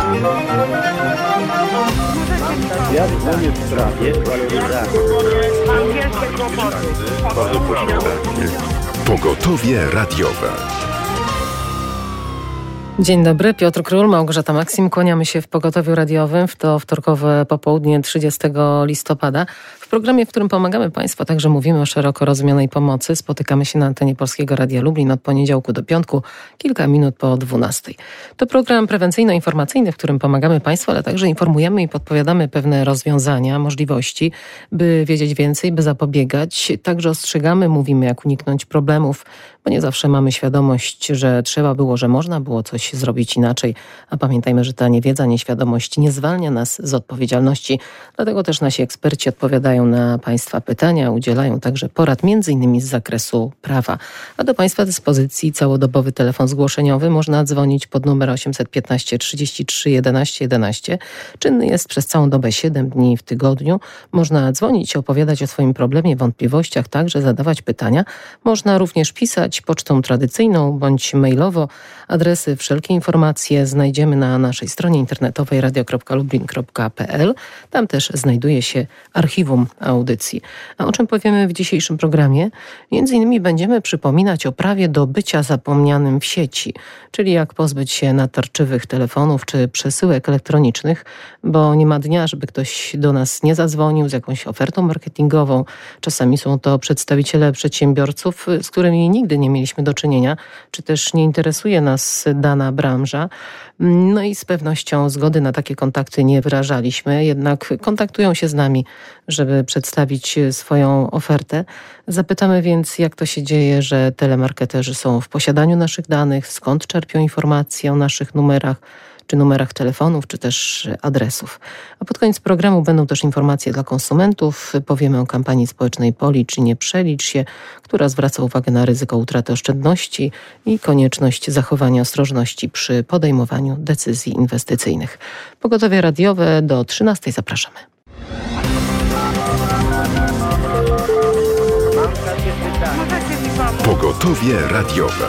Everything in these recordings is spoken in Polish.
Ja dzwonię w sprawie waloryzacji. Bardzo proszę. Pogotowie radiowe. Dzień dobry, Piotr Król, Małgorzata Maksim. Kłaniamy się w Pogotowiu Radiowym w to wtorkowe popołudnie 30 listopada. W programie, w którym pomagamy Państwu, także mówimy o szeroko rozumianej pomocy. Spotykamy się na antenie Polskiego Radia Lublin od poniedziałku do piątku, kilka minut po 12. To program prewencyjno-informacyjny, w którym pomagamy Państwu, ale także informujemy i podpowiadamy pewne rozwiązania, możliwości, by wiedzieć więcej, by zapobiegać. Także ostrzegamy, mówimy, jak uniknąć problemów, bo nie zawsze mamy świadomość, że trzeba było, że można było coś zrobić inaczej. A pamiętajmy, że ta niewiedza, nieświadomość nie zwalnia nas z odpowiedzialności. Dlatego też nasi eksperci odpowiadają na Państwa pytania, udzielają także porad m.in. z zakresu prawa. A do Państwa dyspozycji całodobowy telefon zgłoszeniowy. Można dzwonić pod numer 815 33 11 11. Czynny jest przez całą dobę 7 dni w tygodniu. Można dzwonić, opowiadać o swoim problemie, wątpliwościach, także zadawać pytania. Można również pisać pocztą tradycyjną bądź mailowo. Adresy, wszelkie informacje znajdziemy na naszej stronie internetowej radio.lublin.pl. Tam też znajduje się archiwum audycji. A o czym powiemy w dzisiejszym programie? Między innymi będziemy przypominać o prawie do bycia zapomnianym w sieci, czyli jak pozbyć się natarczywych telefonów czy przesyłek elektronicznych, bo nie ma dnia, żeby ktoś do nas nie zadzwonił z jakąś ofertą marketingową. Czasami są to przedstawiciele przedsiębiorców, z którymi nigdy nie mieliśmy do czynienia, czy też nie interesuje nas dana branża. No i z pewnością zgody na takie kontakty nie wyrażaliśmy, jednak kontaktują się z nami, żeby przedstawić swoją ofertę. Zapytamy więc, jak to się dzieje, że telemarketerzy są w posiadaniu naszych danych, skąd czerpią informacje o naszych numerach, czy numerach telefonów, czy też adresów. A pod koniec programu będą też informacje dla konsumentów. Powiemy o kampanii społecznej Policz i nie przelicz się, która zwraca uwagę na ryzyko utraty oszczędności i konieczność zachowania ostrożności przy podejmowaniu decyzji inwestycyjnych. Pogotowie radiowe do 13:00. Zapraszamy. Pogotowie radiowe.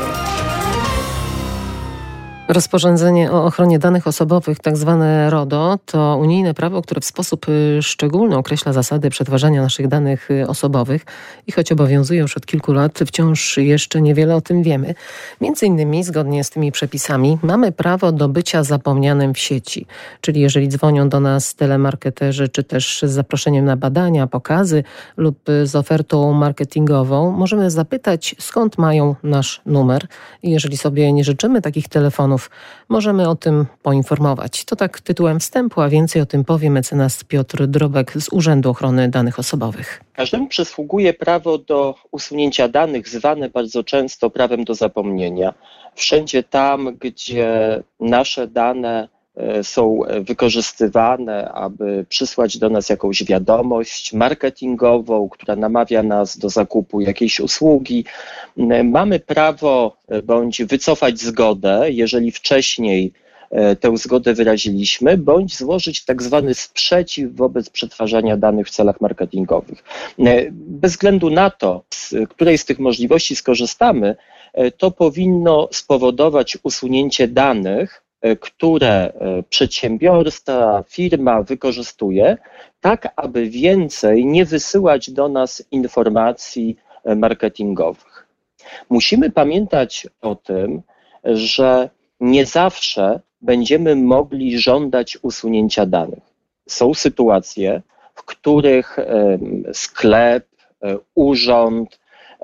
Rozporządzenie o ochronie danych osobowych, tak zwane RODO, to unijne prawo, które w sposób szczególny określa zasady przetwarzania naszych danych osobowych i choć obowiązuje już od kilku lat, wciąż jeszcze niewiele o tym wiemy. Między innymi, zgodnie z tymi przepisami, mamy prawo do bycia zapomnianym w sieci. Czyli jeżeli dzwonią do nas telemarketerzy, czy też z zaproszeniem na badania, pokazy lub z ofertą marketingową, możemy zapytać, skąd mają nasz numer. I jeżeli sobie nie życzymy takich telefonów, możemy o tym poinformować. To tak tytułem wstępu, a więcej o tym powie mecenas Piotr Drobek z Urzędu Ochrony Danych Osobowych. Każdemu przysługuje prawo do usunięcia danych, zwane bardzo często prawem do zapomnienia. Wszędzie tam, gdzie nasze dane są wykorzystywane, aby przysłać do nas jakąś wiadomość marketingową, która namawia nas do zakupu jakiejś usługi. Mamy prawo bądź wycofać zgodę, jeżeli wcześniej tę zgodę wyraziliśmy, bądź złożyć tak zwany sprzeciw wobec przetwarzania danych w celach marketingowych. Bez względu na to, z której z tych możliwości skorzystamy, to powinno spowodować usunięcie danych, które przedsiębiorstwa, firma wykorzystuje, tak aby więcej nie wysyłać do nas informacji marketingowych. Musimy pamiętać o tym, że nie zawsze będziemy mogli żądać usunięcia danych. Są sytuacje, w których sklep, urząd,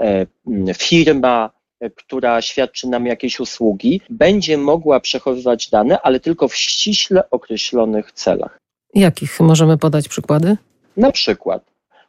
firma, która świadczy nam jakieś usługi, będzie mogła przechowywać dane, ale tylko w ściśle określonych celach. Jakich możemy podać przykłady? Na przykład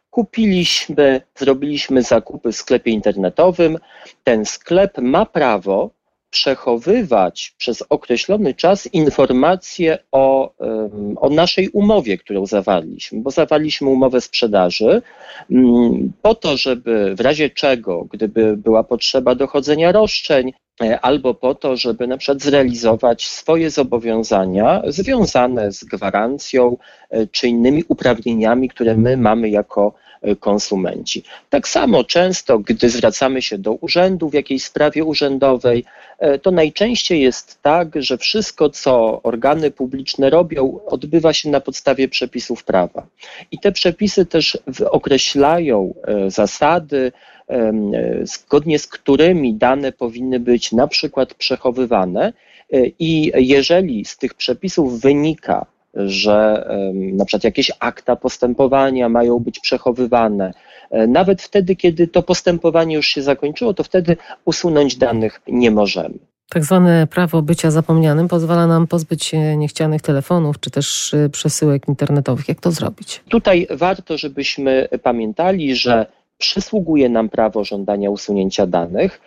zrobiliśmy zakupy w sklepie internetowym, ten sklep ma prawo przechowywać przez określony czas informacje o naszej umowie, którą zawarliśmy, bo zawarliśmy umowę sprzedaży po to, żeby w razie czego, gdyby była potrzeba dochodzenia roszczeń, albo po to, żeby na przykład zrealizować swoje zobowiązania związane z gwarancją czy innymi uprawnieniami, które my mamy jako konsumenci. Tak samo często, gdy zwracamy się do urzędu w jakiejś sprawie urzędowej, to najczęściej jest tak, że wszystko, co organy publiczne robią, odbywa się na podstawie przepisów prawa. I te przepisy też określają zasady, zgodnie z którymi dane powinny być na przykład przechowywane i jeżeli z tych przepisów wynika, że na przykład jakieś akta postępowania mają być przechowywane, nawet wtedy, kiedy to postępowanie już się zakończyło, to wtedy usunąć danych nie możemy. Tak zwane prawo bycia zapomnianym pozwala nam pozbyć się niechcianych telefonów czy też przesyłek internetowych. Jak to zrobić? Tutaj warto, żebyśmy pamiętali, że przysługuje nam prawo żądania usunięcia danych.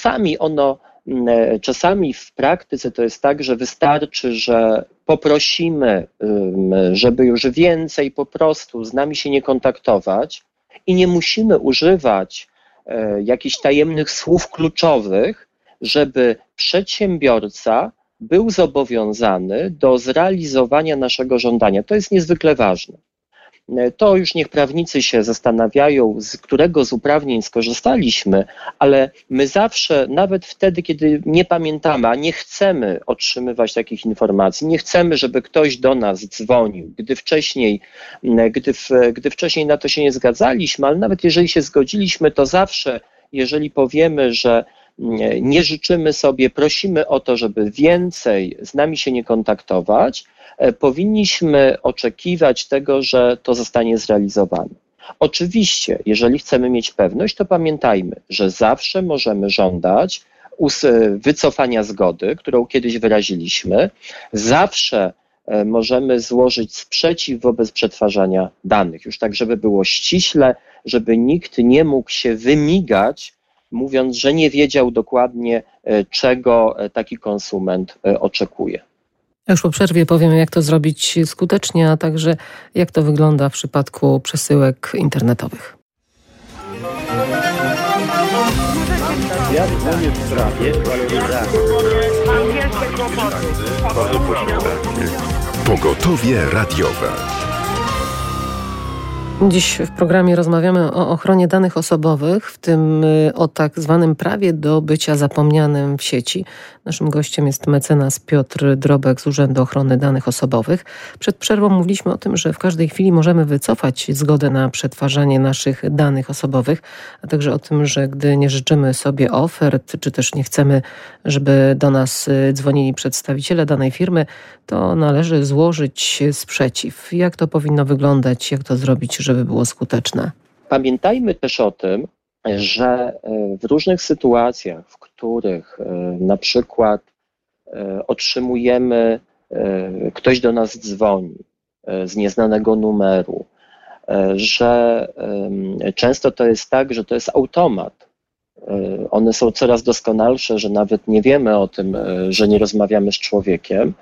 Czasami w praktyce to jest tak, że wystarczy, że poprosimy, żeby już więcej po prostu z nami się nie kontaktować i nie musimy używać jakichś tajemnych słów kluczowych, żeby przedsiębiorca był zobowiązany do zrealizowania naszego żądania. To jest niezwykle ważne. To już niech prawnicy się zastanawiają, z którego z uprawnień skorzystaliśmy, ale my zawsze, nawet wtedy, kiedy nie pamiętamy, a nie chcemy otrzymywać takich informacji, nie chcemy, żeby ktoś do nas dzwonił, gdy wcześniej na to się nie zgadzaliśmy, ale nawet jeżeli się zgodziliśmy, to zawsze, jeżeli powiemy, że nie życzymy sobie, prosimy o to, żeby więcej z nami się nie kontaktować, powinniśmy oczekiwać tego, że to zostanie zrealizowane. Oczywiście, jeżeli chcemy mieć pewność, to pamiętajmy, że zawsze możemy żądać wycofania zgody, którą kiedyś wyraziliśmy, zawsze możemy złożyć sprzeciw wobec przetwarzania danych, już tak, żeby było ściśle, żeby nikt nie mógł się wymigać, mówiąc, że nie wiedział dokładnie, czego taki konsument oczekuje. Już po przerwie powiemy, jak to zrobić skutecznie, a także jak to wygląda w przypadku przesyłek internetowych. Ja dzwonię w sprawie waloryzacji. Pogotowie radiowe. Dziś w programie rozmawiamy o ochronie danych osobowych, w tym o tak zwanym prawie do bycia zapomnianym w sieci. Naszym gościem jest mecenas Piotr Drobek z Urzędu Ochrony Danych Osobowych. Przed przerwą mówiliśmy o tym, że w każdej chwili możemy wycofać zgodę na przetwarzanie naszych danych osobowych, a także o tym, że gdy nie życzymy sobie ofert, czy też nie chcemy, żeby do nas dzwonili przedstawiciele danej firmy, to należy złożyć sprzeciw. Jak to powinno wyglądać, jak to zrobić, żeby było skuteczne? Pamiętajmy też o tym, że w różnych sytuacjach, w których na przykład otrzymujemy, ktoś do nas dzwoni z nieznanego numeru, że często to jest tak, że to jest automat. One są coraz doskonalsze, że nawet nie wiemy o tym, że nie rozmawiamy z człowiekiem.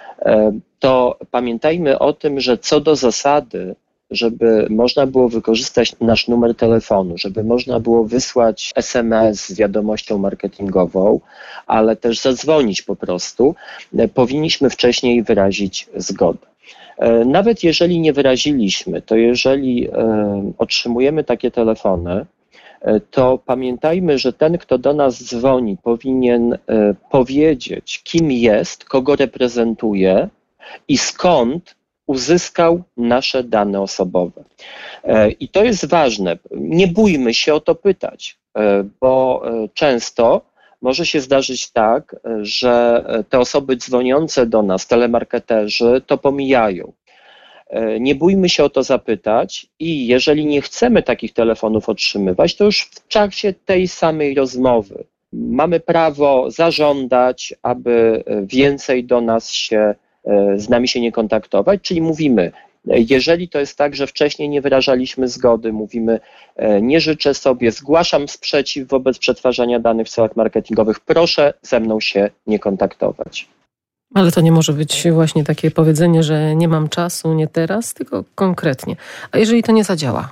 To pamiętajmy o tym, że co do zasady, żeby można było wykorzystać nasz numer telefonu, żeby można było wysłać SMS z wiadomością marketingową, ale też zadzwonić po prostu, powinniśmy wcześniej wyrazić zgodę. Nawet jeżeli nie wyraziliśmy, to jeżeli otrzymujemy takie telefony, to pamiętajmy, że ten, kto do nas dzwoni, powinien powiedzieć, kim jest, kogo reprezentuje i skąd uzyskał nasze dane osobowe. I to jest ważne. Nie bójmy się o to pytać, bo często może się zdarzyć tak, że te osoby dzwoniące do nas, telemarketerzy, to pomijają. Nie bójmy się o to zapytać i jeżeli nie chcemy takich telefonów otrzymywać, to już w czasie tej samej rozmowy mamy prawo zażądać, aby więcej do nas z nami się nie kontaktować, czyli mówimy, jeżeli to jest tak, że wcześniej nie wyrażaliśmy zgody, mówimy, nie życzę sobie, zgłaszam sprzeciw wobec przetwarzania danych w celach marketingowych, proszę ze mną się nie kontaktować. Ale to nie może być właśnie takie powiedzenie, że nie mam czasu, nie teraz, tylko konkretnie. A jeżeli to nie zadziała?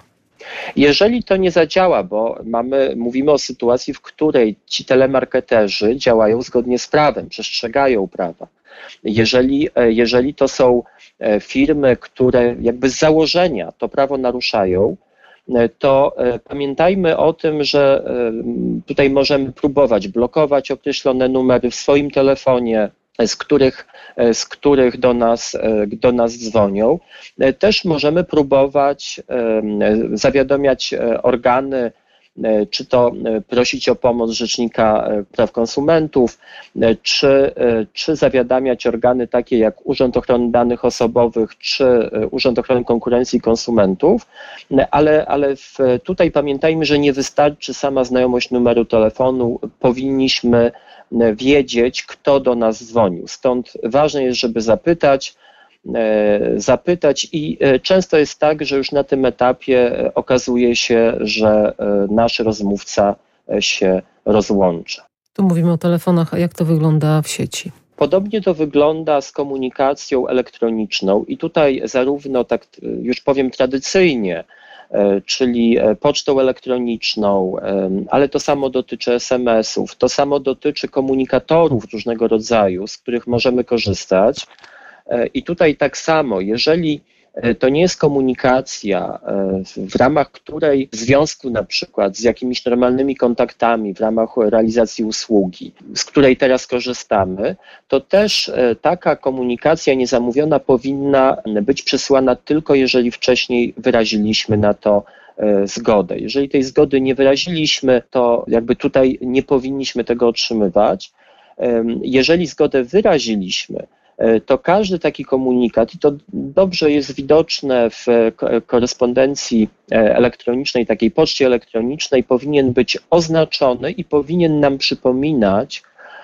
Jeżeli to nie zadziała, bo mówimy o sytuacji, w której ci telemarketerzy działają zgodnie z prawem, przestrzegają prawa. Jeżeli to są firmy, które jakby z założenia to prawo naruszają, to pamiętajmy o tym, że tutaj możemy próbować blokować określone numery w swoim telefonie, z których do nas dzwonią. Też możemy próbować zawiadamiać organy, czy to prosić o pomoc Rzecznika Praw Konsumentów, czy zawiadamiać organy takie jak Urząd Ochrony Danych Osobowych, czy Urząd Ochrony Konkurencji i Konsumentów, ale tutaj pamiętajmy, że nie wystarczy sama znajomość numeru telefonu, powinniśmy wiedzieć, kto do nas dzwonił. Stąd ważne jest, żeby zapytać i często jest tak, że już na tym etapie okazuje się, że nasz rozmówca się rozłącza. Tu mówimy o telefonach, a jak to wygląda w sieci? Podobnie to wygląda z komunikacją elektroniczną i tutaj zarówno, tak już powiem tradycyjnie, czyli pocztą elektroniczną, ale to samo dotyczy SMS-ów, to samo dotyczy komunikatorów różnego rodzaju, z których możemy korzystać. I tutaj tak samo, jeżeli to nie jest komunikacja, w ramach której w związku na przykład z jakimiś normalnymi kontaktami, w ramach realizacji usługi, z której teraz korzystamy, to też taka komunikacja niezamówiona powinna być przesłana tylko jeżeli wcześniej wyraziliśmy na to zgodę. Jeżeli tej zgody nie wyraziliśmy, to jakby tutaj nie powinniśmy tego otrzymywać. Jeżeli zgodę wyraziliśmy, to każdy taki komunikat, i to dobrze jest widoczne w korespondencji elektronicznej, takiej poczcie elektronicznej, powinien być oznaczony i powinien nam przypominać,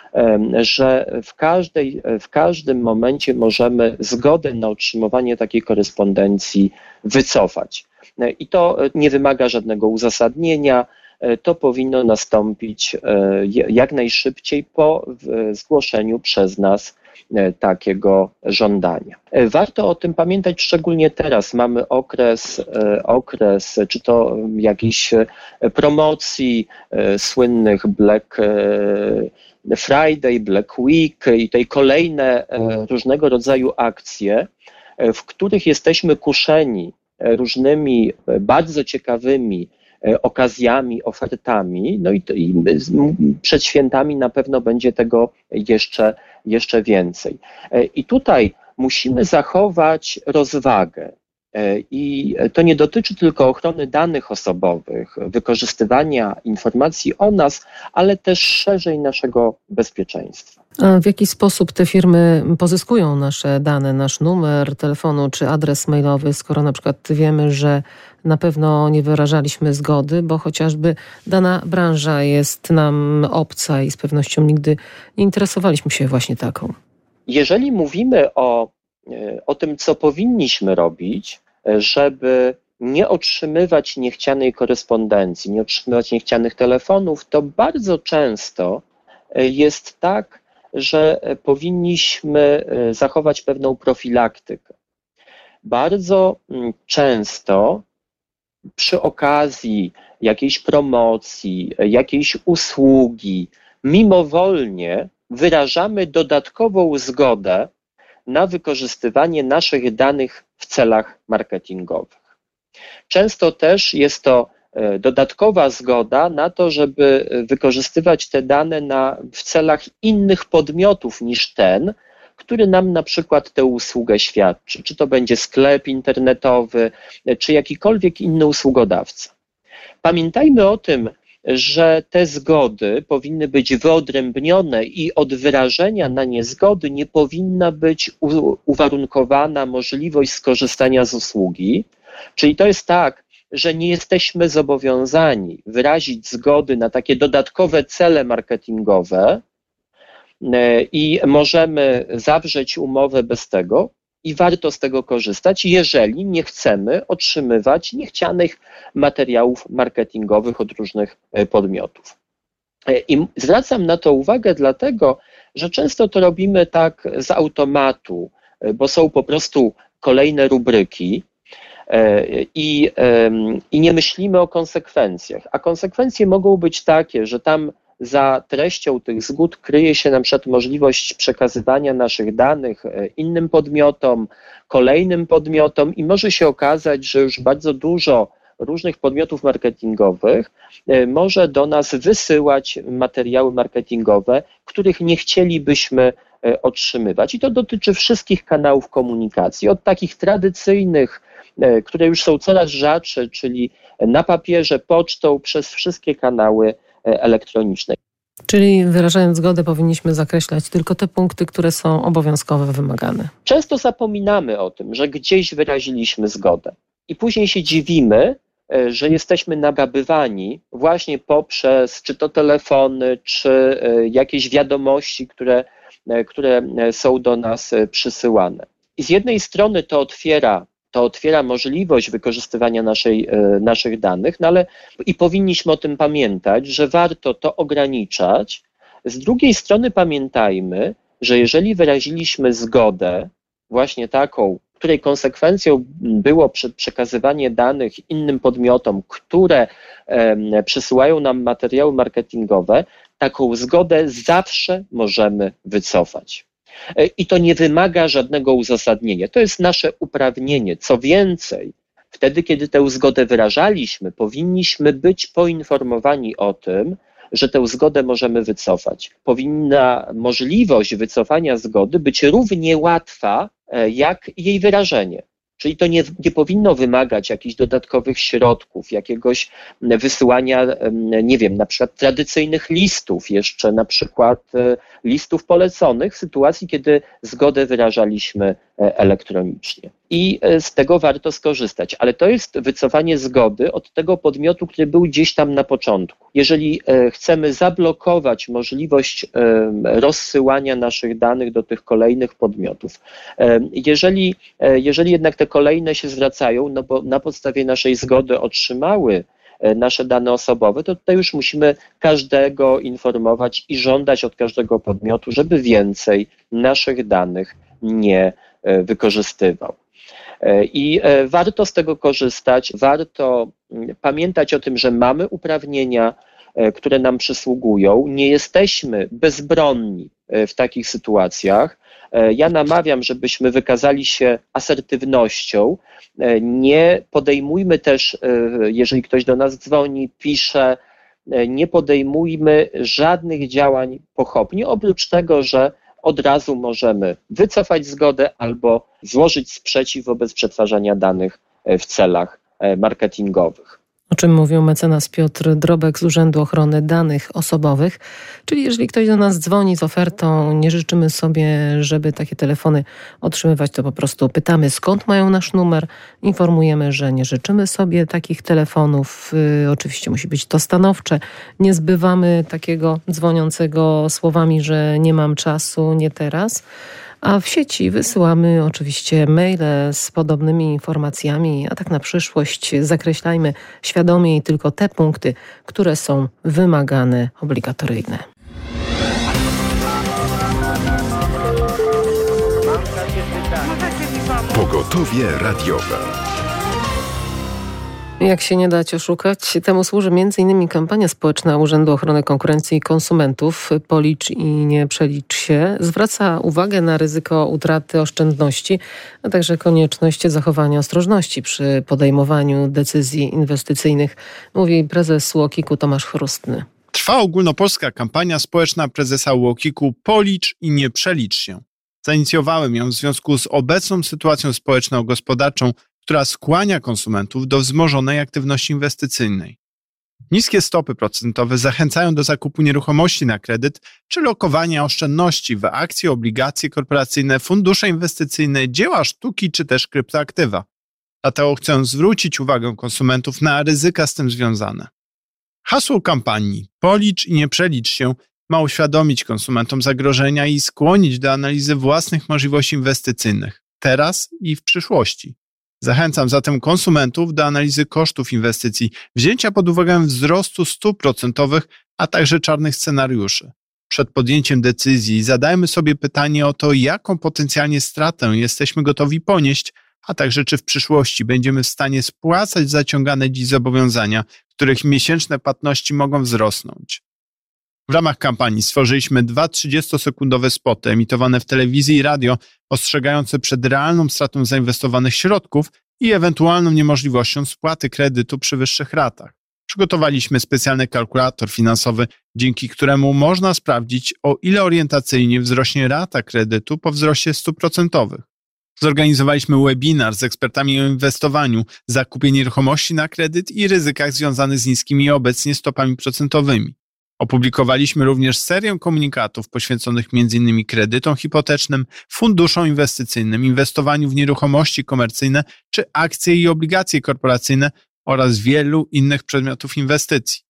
że w każdym momencie możemy zgodę na otrzymywanie takiej korespondencji wycofać. I to nie wymaga żadnego uzasadnienia. To powinno nastąpić jak najszybciej po zgłoszeniu przez nas takiego żądania. Warto o tym pamiętać, szczególnie teraz mamy okres czy to jakichś promocji słynnych Black Friday, Black Week i tej kolejne różnego rodzaju akcje, w których jesteśmy kuszeni różnymi bardzo ciekawymi okazjami, ofertami, no i przed świętami na pewno będzie tego jeszcze więcej. I tutaj musimy zachować rozwagę. I to nie dotyczy tylko ochrony danych osobowych, wykorzystywania informacji o nas, ale też szerzej naszego bezpieczeństwa. A w jaki sposób te firmy pozyskują nasze dane, nasz numer telefonu czy adres mailowy, skoro na przykład wiemy, że na pewno nie wyrażaliśmy zgody, bo chociażby dana branża jest nam obca i z pewnością nigdy nie interesowaliśmy się właśnie taką? Jeżeli mówimy o tym, co powinniśmy robić, żeby nie otrzymywać niechcianej korespondencji, nie otrzymywać niechcianych telefonów, to bardzo często jest tak, że powinniśmy zachować pewną profilaktykę. Bardzo często przy okazji jakiejś promocji, jakiejś usługi, mimowolnie wyrażamy dodatkową zgodę na wykorzystywanie naszych danych w celach marketingowych. Często też jest to dodatkowa zgoda na to, żeby wykorzystywać te dane w celach innych podmiotów niż ten, który nam na przykład tę usługę świadczy. Czy to będzie sklep internetowy, czy jakikolwiek inny usługodawca. Pamiętajmy o tym, że te zgody powinny być wyodrębnione i od wyrażenia na nie zgody nie powinna być uwarunkowana możliwość skorzystania z usługi. Czyli to jest tak, że nie jesteśmy zobowiązani wyrazić zgody na takie dodatkowe cele marketingowe i możemy zawrzeć umowę bez tego i warto z tego korzystać, jeżeli nie chcemy otrzymywać niechcianych materiałów marketingowych od różnych podmiotów. I zwracam na to uwagę dlatego, że często to robimy tak z automatu, bo są po prostu kolejne rubryki, i nie myślimy o konsekwencjach. A konsekwencje mogą być takie, że tam za treścią tych zgód kryje się na przykład możliwość przekazywania naszych danych innym podmiotom, kolejnym podmiotom i może się okazać, że już bardzo dużo różnych podmiotów marketingowych może do nas wysyłać materiały marketingowe, których nie chcielibyśmy otrzymywać. I to dotyczy wszystkich kanałów komunikacji, od takich tradycyjnych, które już są coraz rzadsze, czyli na papierze, pocztą, przez wszystkie kanały elektroniczne. Czyli wyrażając zgodę powinniśmy zakreślać tylko te punkty, które są obowiązkowe, wymagane. Często zapominamy o tym, że gdzieś wyraziliśmy zgodę i później się dziwimy, że jesteśmy nagabywani właśnie poprzez czy to telefony, czy jakieś wiadomości, które są do nas przysyłane. I z jednej strony to otwiera możliwość wykorzystywania naszych danych, no ale i powinniśmy o tym pamiętać, że warto to ograniczać. Z drugiej strony pamiętajmy, że jeżeli wyraziliśmy zgodę, właśnie taką, której konsekwencją było przekazywanie danych innym podmiotom, które przysyłają nam materiały marketingowe, taką zgodę zawsze możemy wycofać. I to nie wymaga żadnego uzasadnienia. To jest nasze uprawnienie. Co więcej, wtedy, kiedy tę zgodę wyrażaliśmy, powinniśmy być poinformowani o tym, że tę zgodę możemy wycofać. Powinna możliwość wycofania zgody być równie łatwa, jak jej wyrażenie. Czyli to nie powinno wymagać jakichś dodatkowych środków, jakiegoś wysyłania, nie wiem, na przykład tradycyjnych listów, jeszcze na przykład listów poleconych w sytuacji, kiedy zgodę wyrażaliśmy elektronicznie. I z tego warto skorzystać, ale to jest wycofanie zgody od tego podmiotu, który był gdzieś tam na początku. Jeżeli chcemy zablokować możliwość rozsyłania naszych danych do tych kolejnych podmiotów, jeżeli jednak te kolejne się zwracają, no bo na podstawie naszej zgody otrzymały nasze dane osobowe, to tutaj już musimy każdego informować i żądać od każdego podmiotu, żeby więcej naszych danych nie wykorzystywał. I warto z tego korzystać, warto pamiętać o tym, że mamy uprawnienia, które nam przysługują, nie jesteśmy bezbronni w takich sytuacjach. Ja namawiam, żebyśmy wykazali się asertywnością, nie podejmujmy też, jeżeli ktoś do nas dzwoni, pisze, nie podejmujmy żadnych działań pochopnie, oprócz tego, że od razu możemy wycofać zgodę albo złożyć sprzeciw wobec przetwarzania danych w celach marketingowych. O czym mówił mecenas Piotr Drobek z Urzędu Ochrony Danych Osobowych. Czyli jeżeli ktoś do nas dzwoni z ofertą, nie życzymy sobie, żeby takie telefony otrzymywać, to po prostu pytamy, skąd mają nasz numer. Informujemy, że nie życzymy sobie takich telefonów. Oczywiście musi być to stanowcze. Nie zbywamy takiego dzwoniącego słowami, że nie mam czasu, nie teraz. A w sieci wysyłamy oczywiście maile z podobnymi informacjami, a tak na przyszłość zakreślajmy świadomie tylko te punkty, które są wymagane, obligatoryjne. Pogotowie radiowe. Jak się nie dać oszukać, temu służy m.in. kampania społeczna Urzędu Ochrony Konkurencji i Konsumentów Policz i nie przelicz się. Zwraca uwagę na ryzyko utraty oszczędności, a także konieczność zachowania ostrożności przy podejmowaniu decyzji inwestycyjnych, mówi prezes UOKiK-u Tomasz Chrustny. Trwa ogólnopolska kampania społeczna prezesa UOKiK-u Policz i nie przelicz się. Zainicjowałem ją w związku z obecną sytuacją społeczno-gospodarczą, która skłania konsumentów do wzmożonej aktywności inwestycyjnej. Niskie stopy procentowe zachęcają do zakupu nieruchomości na kredyt czy lokowania oszczędności w akcje, obligacje korporacyjne, fundusze inwestycyjne, dzieła sztuki czy też kryptoaktywa. Dlatego chcę zwrócić uwagę konsumentów na ryzyka z tym związane. Hasło kampanii Policz i nie przelicz się ma uświadomić konsumentom zagrożenia i skłonić do analizy własnych możliwości inwestycyjnych, teraz i w przyszłości. Zachęcam zatem konsumentów do analizy kosztów inwestycji, wzięcia pod uwagę wzrostu stóp procentowych, a także czarnych scenariuszy. Przed podjęciem decyzji zadajmy sobie pytanie o to, jaką potencjalnie stratę jesteśmy gotowi ponieść, a także czy w przyszłości będziemy w stanie spłacać zaciągane dziś zobowiązania, których miesięczne płatności mogą wzrosnąć. W ramach kampanii stworzyliśmy 2 30-sekundowe spoty emitowane w telewizji i radio, ostrzegające przed realną stratą zainwestowanych środków i ewentualną niemożliwością spłaty kredytu przy wyższych ratach. Przygotowaliśmy specjalny kalkulator finansowy, dzięki któremu można sprawdzić, o ile orientacyjnie wzrośnie rata kredytu po wzroście stóp procentowych. Zorganizowaliśmy webinar z ekspertami o inwestowaniu, zakupie nieruchomości na kredyt i ryzykach związanych z niskimi obecnie stopami procentowymi. Opublikowaliśmy również serię komunikatów poświęconych m.in. kredytom hipotecznym, funduszom inwestycyjnym, inwestowaniu w nieruchomości komercyjne czy akcje i obligacje korporacyjne oraz wielu innych przedmiotów inwestycji.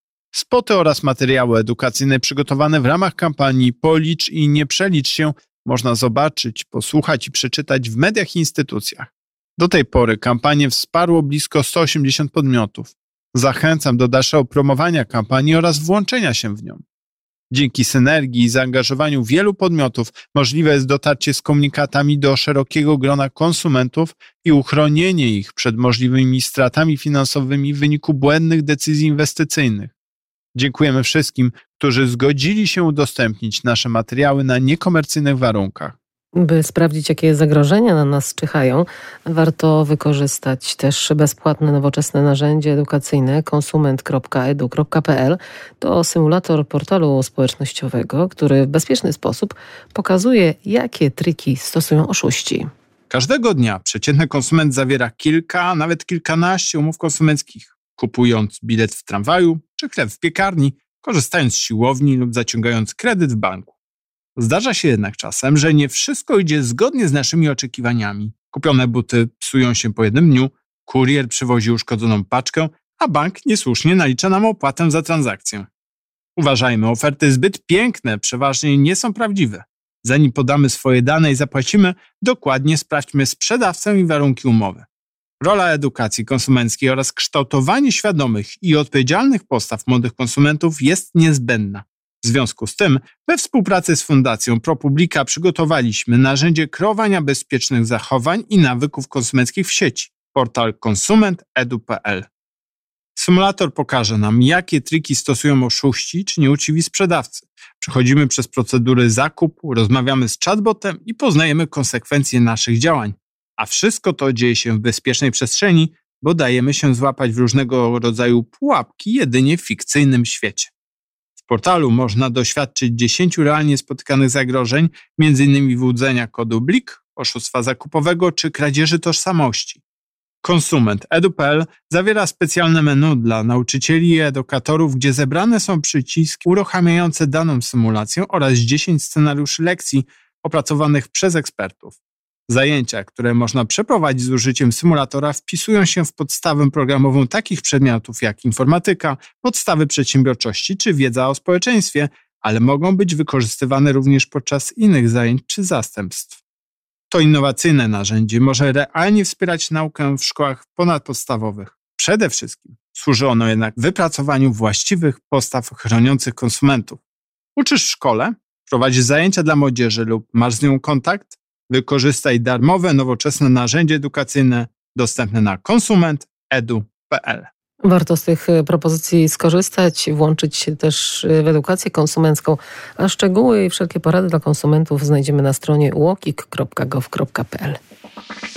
Spoty oraz materiały edukacyjne przygotowane w ramach kampanii Policz i nie przelicz się można zobaczyć, posłuchać i przeczytać w mediach i instytucjach. Do tej pory kampanię wsparło blisko 180 podmiotów. Zachęcam do dalszego promowania kampanii oraz włączenia się w nią. Dzięki synergii i zaangażowaniu wielu podmiotów możliwe jest dotarcie z komunikatami do szerokiego grona konsumentów i uchronienie ich przed możliwymi stratami finansowymi w wyniku błędnych decyzji inwestycyjnych. Dziękujemy wszystkim, którzy zgodzili się udostępnić nasze materiały na niekomercyjnych warunkach. By sprawdzić, jakie zagrożenia na nas czyhają, warto wykorzystać też bezpłatne, nowoczesne narzędzie edukacyjne konsument.edu.pl. To symulator portalu społecznościowego, który w bezpieczny sposób pokazuje, jakie triki stosują oszuści. Każdego dnia przeciętny konsument zawiera kilka, a nawet kilkanaście umów konsumenckich, kupując bilet w tramwaju czy chleb w piekarni, korzystając z siłowni lub zaciągając kredyt w banku. Zdarza się jednak czasem, że nie wszystko idzie zgodnie z naszymi oczekiwaniami. Kupione buty psują się po jednym dniu, kurier przywozi uszkodzoną paczkę, a bank niesłusznie nalicza nam opłatę za transakcję. Uważajmy, oferty zbyt piękne przeważnie nie są prawdziwe. Zanim podamy swoje dane i zapłacimy, dokładnie sprawdźmy sprzedawcę i warunki umowy. Rola edukacji konsumenckiej oraz kształtowanie świadomych i odpowiedzialnych postaw młodych konsumentów jest niezbędna. W związku z tym, we współpracy z Fundacją ProPublica przygotowaliśmy narzędzie kreowania bezpiecznych zachowań i nawyków konsumenckich w sieci, portal konsument.edu.pl. Symulator pokaże nam, jakie triki stosują oszuści czy nieuczciwi sprzedawcy. Przechodzimy przez procedury zakupu, rozmawiamy z chatbotem i poznajemy konsekwencje naszych działań. A wszystko to dzieje się w bezpiecznej przestrzeni, bo dajemy się złapać w różnego rodzaju pułapki jedynie w fikcyjnym świecie. W portalu można doświadczyć 10 realnie spotykanych zagrożeń, m.in. wyłudzenia kodu BLIK, oszustwa zakupowego czy kradzieży tożsamości. Konsument.edu.pl zawiera specjalne menu dla nauczycieli i edukatorów, gdzie zebrane są przyciski uruchamiające daną symulację oraz 10 scenariuszy lekcji opracowanych przez ekspertów. Zajęcia, które można przeprowadzić z użyciem symulatora, wpisują się w podstawę programową takich przedmiotów jak informatyka, podstawy przedsiębiorczości czy wiedza o społeczeństwie, ale mogą być wykorzystywane również podczas innych zajęć czy zastępstw. To innowacyjne narzędzie może realnie wspierać naukę w szkołach ponadpodstawowych. Przede wszystkim służy ono jednak wypracowaniu właściwych postaw chroniących konsumentów. Uczysz w szkole? Prowadzisz zajęcia dla młodzieży lub masz z nią kontakt? Wykorzystaj darmowe, nowoczesne narzędzie edukacyjne dostępne na konsument.edu.pl. Warto z tych propozycji skorzystać, włączyć się też w edukację konsumencką, a szczegóły i wszelkie porady dla konsumentów znajdziemy na stronie walkik.gov.pl.